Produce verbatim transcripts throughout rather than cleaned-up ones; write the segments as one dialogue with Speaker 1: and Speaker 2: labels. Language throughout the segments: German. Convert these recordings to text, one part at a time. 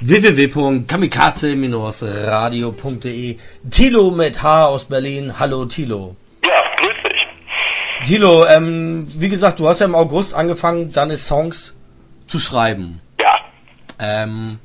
Speaker 1: w w w punkt kamikaze Bindestrich radio punkt de. Thilo mit H aus Berlin. Hallo Thilo.
Speaker 2: Ja, grüß dich.
Speaker 1: Thilo, ähm, wie gesagt, du hast ja im August angefangen, deine Songs zu schreiben.
Speaker 2: Ja.
Speaker 1: Ähm,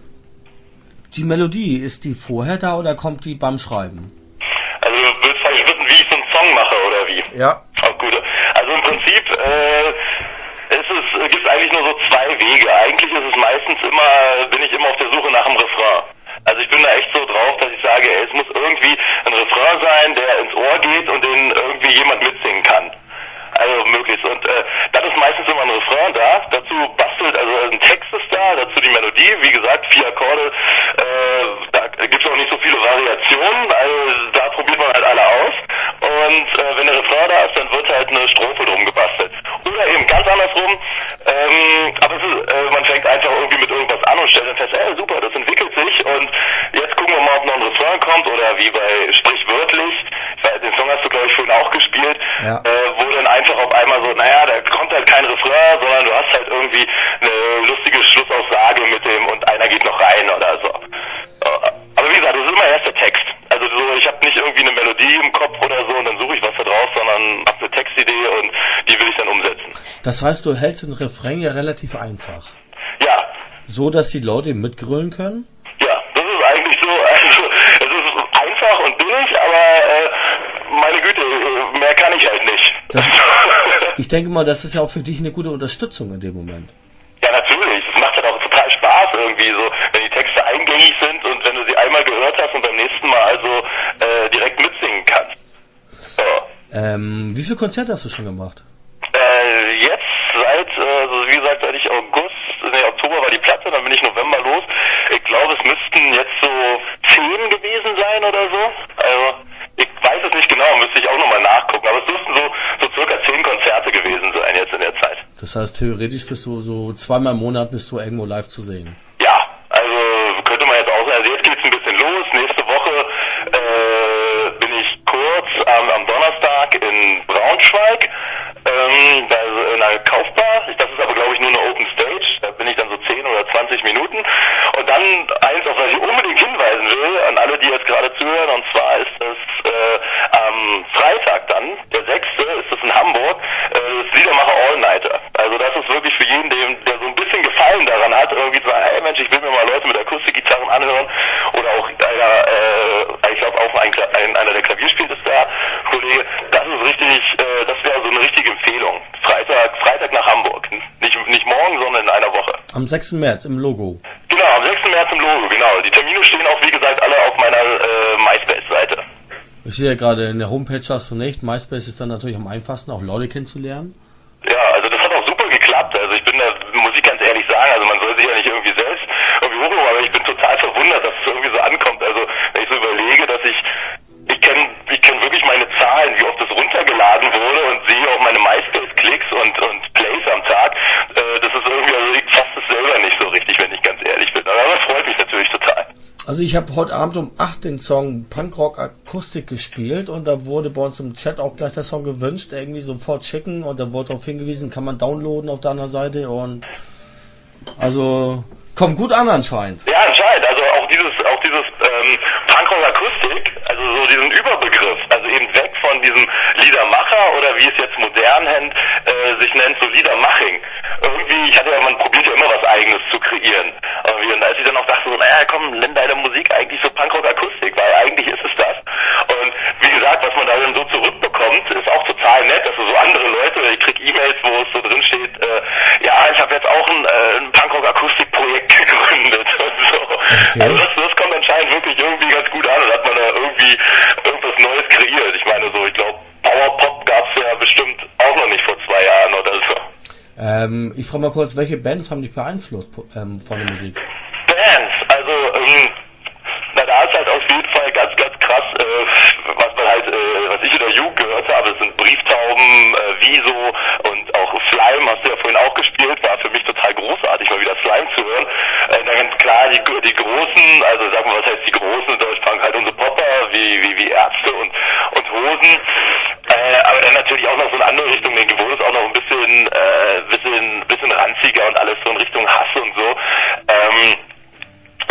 Speaker 1: die Melodie, ist die vorher da oder kommt die beim Schreiben?
Speaker 2: Also du willst vielleicht wissen, wie ich so einen Song mache oder wie?
Speaker 1: Ja.
Speaker 2: Oh, gut. Also im Prinzip äh, ist es, gibt es eigentlich nur so zwei Wege. Eigentlich ist es meistens immer, bin ich immer auf der Suche nach einem Refrain. Also ich bin da echt so drauf, dass ich sage, ey, es muss irgendwie ein Refrain sein, der ins Ohr geht und den irgendwie jemand mitsingen kann. Also möglichst. Und äh, dann ist meistens immer ein Refrain da. Dazu bastelt, also ein Text ist da, dazu die Melodie. Wie gesagt, vier Akkorde. Äh, da gibt es auch nicht so viele Variationen. Also da probiert man halt alle aus. Und äh, wenn der Refrain da ist, dann wird halt eine Strophe drum gebastelt. Oder eben ganz andersrum. Ähm, aber es ist, äh, man fängt einfach irgendwie mit irgendwas an und stellt dann fest, ey, super, das entwickelt sich. Und jetzt gucken wir mal, ob noch ein Refrain kommt. Oder wie bei Sprichwörtlich. Ich weiß, den Song hast du, glaube ich, vorhin auch gespielt. Ja. Äh, wo dann einfach auf einmal so, naja, da kommt halt kein Refrain, sondern du hast halt irgendwie eine lustige Schlussaussage mit dem und einer geht noch rein oder so. Aber wie gesagt, das ist immer erst der Text. Also so, ich habe nicht irgendwie eine Melodie im Kopf oder so und dann suche ich was da draus, sondern habe eine Textidee und die will ich dann umsetzen.
Speaker 1: Das heißt, du hältst den Refrain ja relativ einfach.
Speaker 2: Ja.
Speaker 1: So, dass die Leute mitgrölen können?
Speaker 2: Ja, das ist eigentlich so, also es ist einfach und billig, aber äh, meine Güte, mehr kann ich halt nicht.
Speaker 1: Das, ich denke mal, das ist ja auch für dich eine gute Unterstützung in dem Moment.
Speaker 2: Ja, natürlich. Es macht halt auch total Spaß irgendwie so, wenn die Texte eingängig sind und wenn du sie einmal gehört hast und beim nächsten Mal also äh, direkt mitsingen kannst. So.
Speaker 1: Ähm, wie viele Konzerte hast du schon gemacht?
Speaker 2: Äh, jetzt seit, also wie gesagt, seit ich August, nee, Oktober war die Platte, dann bin ich November los. Ich glaube, es müssten jetzt so zehn gewesen sein oder so. Also ich weiß es nicht genau, müsste ich auch nochmal nachgucken, aber es dürften so, so circa zehn Konzerte gewesen sein jetzt in der Zeit.
Speaker 1: Das heißt, theoretisch bist du so zweimal im Monat bist du irgendwo live zu sehen?
Speaker 2: Ja, also könnte man jetzt auch sagen, also jetzt geht's ein bisschen los. Nächste Woche äh, bin ich kurz ähm, am Donnerstag in Braunschweig, ähm, da ist in einer Kaufbar. Das ist aber, glaube ich, nur eine Open Stage. Da bin ich dann so zehn oder zwanzig Minuten. Und dann eins, auf was ich unbedingt hinweisen will, an alle, die jetzt gerade zuhören, und zwar ist das äh, am Freitag dann, der sechste ist das in Hamburg, äh, das Liedermacher All-Nighter. Also das ist wirklich für jeden, der, der so ein bisschen Gefallen daran hat, irgendwie zu sagen, hey Mensch, ich will mir mal Leute mit Akustikgitarren anhören. Oder auch einer, äh, ich glaube auch ein, ein, einer, der Klavier spielt, ist da, Kollege. Das ist richtig, äh, das wäre so eine richtige Empfehlung. Freitag, Freitag nach Hamburg. Nicht, nicht morgen, sondern in einer Woche.
Speaker 1: Am sechsten März im Logo.
Speaker 2: Genau, am sechsten März im Logo, genau. Die Termine stehen auch, wie gesagt, alle auf meiner äh, MySpace-Seite.
Speaker 1: Ich sehe ja gerade, in der Homepage hast du nicht. MySpace ist dann natürlich am einfachsten, auch Leute kennenzulernen.
Speaker 2: Ja, also das hat auch super geklappt. Also ich bin da, muss ich ganz ehrlich sagen, also man soll sich ja nicht irgendwie selbst irgendwie hochloben, aber ich bin total verwundert, dass es irgendwie so ankommt. Also wenn ich so überlege, dass ich, ich kenne ich kenn wirklich meine Zahlen, wie oft das runtergeladen wurde und sehe auch meine MySpace-Klicks und, und Plays am Tag. Äh, das ist irgendwie, also ich fasse es selber nicht so richtig, wenn ich ganz ehrlich bin. Aber das freut mich natürlich total.
Speaker 1: Also ich habe heute Abend um acht den Song Punkrock Akustik gespielt und da wurde bei uns im Chat auch gleich der Song gewünscht, irgendwie sofort schicken und da wurde darauf hingewiesen, kann man downloaden auf der anderen Seite und also kommt gut an anscheinend.
Speaker 2: Ja, anscheinend, also auch dieses auch dieses ähm, Punkrock Akustik, also so diesen Überbegriff, also eben weg von diesem Liedermacher oder wie es jetzt modern äh, sich nennt, so Liedermaching. Irgendwie, ich hatte ja, man probiert ja immer was Eigenes zu kreieren. Und als ich dann auch dachte, so, naja, komm, nenn deine Musik eigentlich so Punkrock-Akustik, weil eigentlich ist es das. Und wie gesagt, was man da dann so zurückbekommt, ist auch total nett, dass so andere Leute, ich krieg E-Mails, wo es so drin steht, äh, ja, ich habe jetzt auch ein, äh, ein Punkrock-Akustik-Projekt gegründet und so. Okay. Also das, das kommt anscheinend wirklich irgendwie ganz gut an und hat man da irgendwie irgendwas Neues kreiert. Ich meine so, ich glaube, Powerpop gab's ja bestimmt auch noch nicht vor zwei Jahren oder so.
Speaker 1: Ähm, ich frage mal kurz, welche Bands haben dich beeinflusst ähm, von der Musik?
Speaker 2: Bands, also, ähm, na da ist halt auf jeden Fall ganz, ganz krass, äh, was man halt, äh, was ich in der Jugend gehört habe, das sind Brieftauben, äh, Wieso und auch Slime, hast du ja vorhin auch gespielt, war für mich total großartig, mal wieder Slime zu hören. Äh, dann ganz klar, die, die großen, also sagen wir, was heißt die großen in Deutschpunk, halt unsere Popper, wie, wie, wie Ärzte und, und Hosen. Äh, aber dann natürlich auch noch so in andere Richtung, denke, wo es auch noch ein bisschen, äh, bisschen, bisschen ranziger und alles so in Richtung Hass und so. Ähm,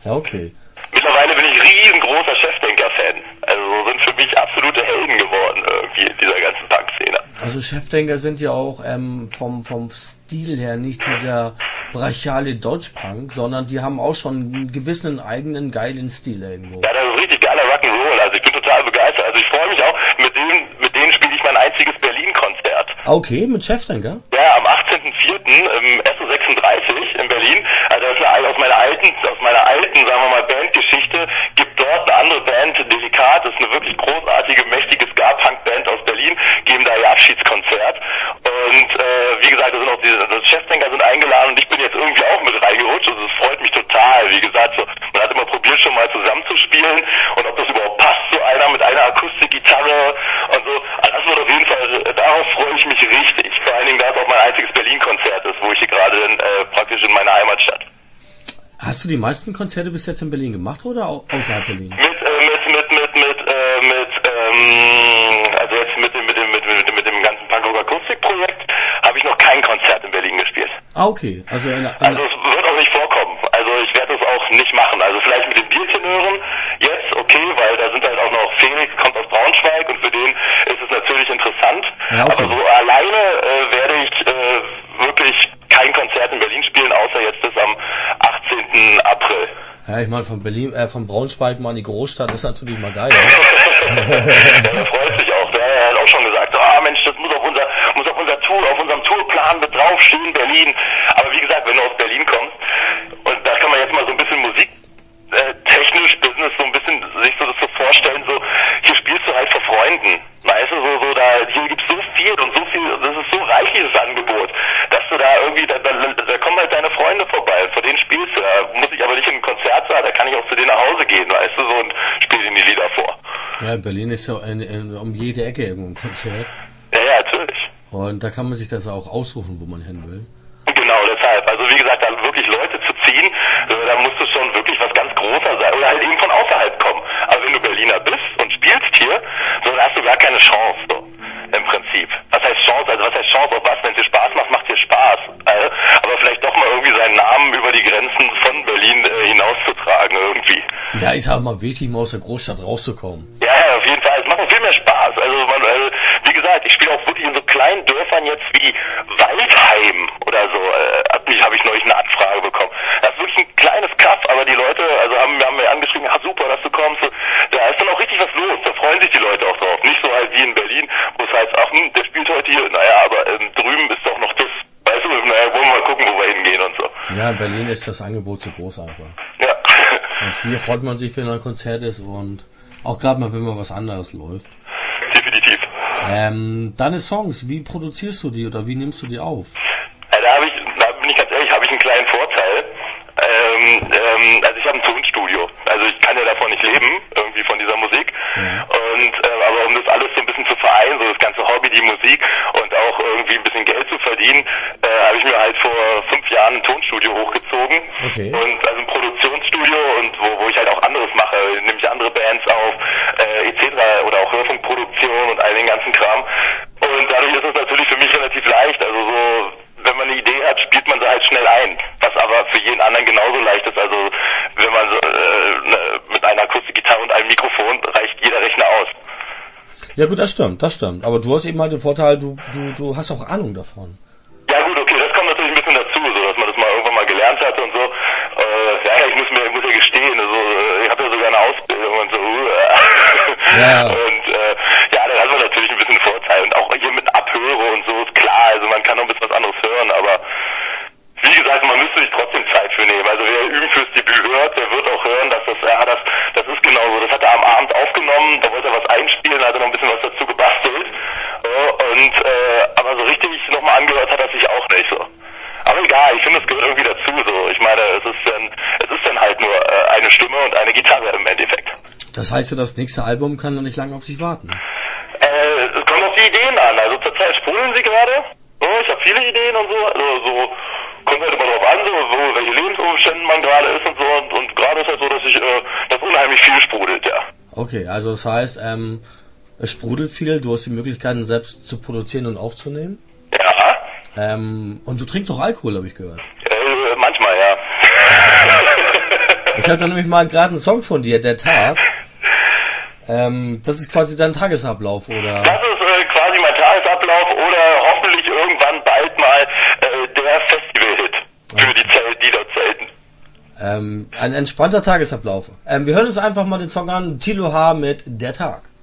Speaker 1: Ja, okay.
Speaker 2: Mittlerweile bin ich riesengroßer Chefdenker-Fan. Also sind für mich absolute Helden geworden irgendwie in dieser ganzen Punk-Szene.
Speaker 1: Also Chefdenker sind ja auch ähm, vom vom Stil her nicht dieser brachiale Deutsch-Punk, sondern die haben auch schon einen gewissen eigenen geilen Stil irgendwo.
Speaker 2: Ja, das ist richtig geiler Rock'n'Roll. Also ich bin total begeistert. Also ich freue mich auch. Mit denen, mit denen spiele ich mein einziges Berlin-Konzert.
Speaker 1: Okay, mit Chefdenker?
Speaker 2: Ja, am achtzehnten vierten im S O sechsunddreißig in Berlin. Also das ist eine, aus meiner alten, aus meiner alten, sagen wir mal, Bandgeschichte, gibt dort eine andere Band, Delikat, das ist eine wirklich großartige, mächtige Ska-Punk-Band aus Berlin, geben da ihr Abschiedskonzert. Und äh, wie gesagt, da sind auch diese das Chefdenker sind eingeladen und ich bin jetzt irgendwie auch mit reingerutscht. Also es freut mich total. Wie gesagt, so, man hat immer probiert, schon mal zusammenzuspielen und ob das überhaupt passt, so einer mit einer Akustikgitarre und so. Also das wird auf jeden Fall, darauf freue ich mich richtig. Vor allen Dingen, da es auch mein einziges Berlin-Konzert ist, wo ich hier gerade äh, praktisch in meiner Heimatstadt.
Speaker 1: Hast du die meisten Konzerte bis jetzt in Berlin gemacht oder au außerhalb Berlin?
Speaker 2: Mit, äh, mit, mit, mit, mit, äh, mit, ähm, also jetzt mit dem, mit dem, mit, mit, mit dem ganzen Punkrock-Akustik-Projekt habe ich noch kein Konzert in Berlin gespielt.
Speaker 1: Ah, okay. Also, eine, eine
Speaker 2: also es wird auch nicht vorkommen. Also ich werde es auch nicht machen. Also vielleicht mit den Biertenören jetzt, okay, weil da sind halt auch noch Felix, kommt aus Braunschweig und für den ist es natürlich interessant.
Speaker 1: Ja, okay.
Speaker 2: Aber so alleine äh, werde ich äh, wirklich kein Konzert in Berlin spielen, außer jetzt das am achtzehnten April.
Speaker 1: Ja, ich meine, von Berlin, äh, von Braunschweig mal in die Großstadt ist natürlich mal geil.
Speaker 2: Der freut sich auch. Der hat auch schon gesagt, ah Mensch, das muss auf unser, muss auf unser Tour, auf unserem Tourplan mit draufstehen, Berlin. Aber wie gesagt, wenn du aus Berlin kommst, und da kann man jetzt mal so ein bisschen Musik, äh, technisch, Business, so ein bisschen sich so das so vorstellen, so, hier spielst du halt vor Freunden. Weißt du, so, so, da, hier gibt's so viel und so viel, das ist so reichliches Angebot, dass du da irgendwie, da, da, da kommen halt deine Freunde vorbei, vor denen spielst du, da muss ich aber nicht in ein Konzertsaal, da kann ich auch zu denen nach Hause gehen, weißt du, so, und spiel denen die Lieder vor.
Speaker 1: Ja, in Berlin ist ja ein, ein, um jede Ecke irgendwo ein Konzert.
Speaker 2: Ja, ja, natürlich.
Speaker 1: Und da kann man sich das auch aussuchen, wo man hin will.
Speaker 2: Genau, deshalb, also wie gesagt, da wirklich Leute zu ziehen, da musst du schon wirklich was ganz Großer sein, oder halt eben von außerhalb kommen. Aber wenn du Berliner bist und spielst hier, so, dann hast du gar keine Chance, so, im Prinzip. Was heißt Chance? Also was heißt Chance auf was? Wenn es dir Spaß macht, macht dir Spaß. Also, aber vielleicht doch mal irgendwie seinen Namen über die Grenzen von Berlin äh, hinauszutragen, irgendwie.
Speaker 1: Ja, ich sag mal, wichtig, mal aus der Großstadt rauszukommen.
Speaker 2: Ja, ja, auf jeden Fall. Es macht auch viel mehr Spaß. Also, man, also wie gesagt, ich spiele auch wirklich in so kleinen Dörfern jetzt wie Waldheim oder so. Äh, habe ich, hab ich neulich eine Anfrage bekommen. Das ist wirklich ein kleines Kaff, aber die Leute, also haben, haben mir angeschrieben, ja super, dass du kommst. Da ist dann auch richtig was los. Da freuen sich die Leute auch drauf. Nicht so halt wie in Berlin, wo es heißt, ach, hm, der spielt heute hier. Naja, aber ähm, drüben ist doch noch das. Weißt du, naja, wollen wir mal gucken, wo wir hingehen und so.
Speaker 1: Ja, in Berlin ist das Angebot zu groß einfach.
Speaker 2: Ja.
Speaker 1: Und hier freut man sich, wenn ein Konzert ist und auch gerade mal, wenn mal was anderes läuft.
Speaker 2: Definitiv.
Speaker 1: Ähm, deine Songs, wie produzierst du die oder wie nimmst du die auf?
Speaker 2: Ja, da habe ich, da bin ich ganz ehrlich, habe ich einen kleinen Vorteil. Ähm, ähm, also ich habe ein Tonstudio. Also ich kann ja davon nicht leben, irgendwie von dieser Musik.
Speaker 1: Ja.
Speaker 2: Und äh, aber um das alles so ein bisschen zu vereinen, so das ganze Hobby, die Musik und auch irgendwie ein bisschen Geld zu verdienen, äh, habe ich mir halt vor fünf Jahren ein Tonstudio hochgezogen.
Speaker 1: Okay.
Speaker 2: Und also ein Produktionsstudio und wo, wo ich halt auch anderes mache, nämlich andere Bands auf, äh, et cetera oder auch Hörfunkproduktion und all den ganzen Kram. Und dadurch ist es natürlich für mich relativ leicht. Also so, wenn man eine Idee hat, spielt man sie halt schnell ein. Was aber für jeden anderen genauso leicht ist. Also wenn man so, äh, ne, mit einer Akustikgitarre und einem Mikrofon reicht jeder Rechner aus.
Speaker 1: Ja gut, das stimmt, das stimmt. Aber du hast eben halt den Vorteil, du, du, du hast auch Ahnung davon.
Speaker 2: Ja gut, okay, das kommt natürlich ein bisschen dazu, so dass man das mal irgendwann mal gelernt hat und so. Äh, ja, ich muss mir, ich muss ja gestehen, also, ich habe ja sogar eine Ausbildung und so.
Speaker 1: Ja.
Speaker 2: Und äh, ja, dann hat man natürlich ein bisschen Vorteil. Und auch hier mit Abhöre und so ist klar, also man kann noch ein bisschen was anderes hören, aber wie gesagt, man müsste sich trotzdem Zeit für nehmen. Also wer Üben fürs Debüt hört, der wird auch hören, dass das, ja, das, das ist genauso. Das hat er am Abend aufgenommen, da wollte er was einspielen, hat er noch ein bisschen was dazu gebastelt. Und, äh, aber so richtig nochmal angehört hat er sich auch nicht so. Aber egal, ich finde, es gehört irgendwie dazu so. Ich meine, es ist dann, es ist dann halt nur äh, eine Stimme und eine Gitarre im Endeffekt.
Speaker 1: Das heißt ja, das nächste Album kann noch nicht lange auf sich warten.
Speaker 2: Äh, es kommt auf die Ideen an. Also zurzeit sprudeln sie gerade. So, ich habe viele Ideen und so. Also so kommt halt immer drauf an, so, so welche Lebensumstände man gerade ist und so. Und, und gerade ist halt so, dass ich, äh, dass unheimlich viel sprudelt, ja.
Speaker 1: Okay, also das heißt, ähm, es sprudelt viel, du hast die Möglichkeiten selbst zu produzieren und aufzunehmen.
Speaker 2: Ja.
Speaker 1: Ähm, und du trinkst auch Alkohol, habe ich gehört.
Speaker 2: Äh, manchmal, ja.
Speaker 1: Ich habe da nämlich mal gerade einen Song von dir, Der Tag. Ähm, das ist quasi dein Tagesablauf, oder?
Speaker 2: Das ist äh, quasi mein Tagesablauf oder hoffentlich irgendwann bald mal äh, der Festival-Hit für die, Zelt, die dort zelten.
Speaker 1: Ähm, ein entspannter Tagesablauf. Ähm, wir hören uns einfach mal den Song an, Thilo H. mit Der Tag.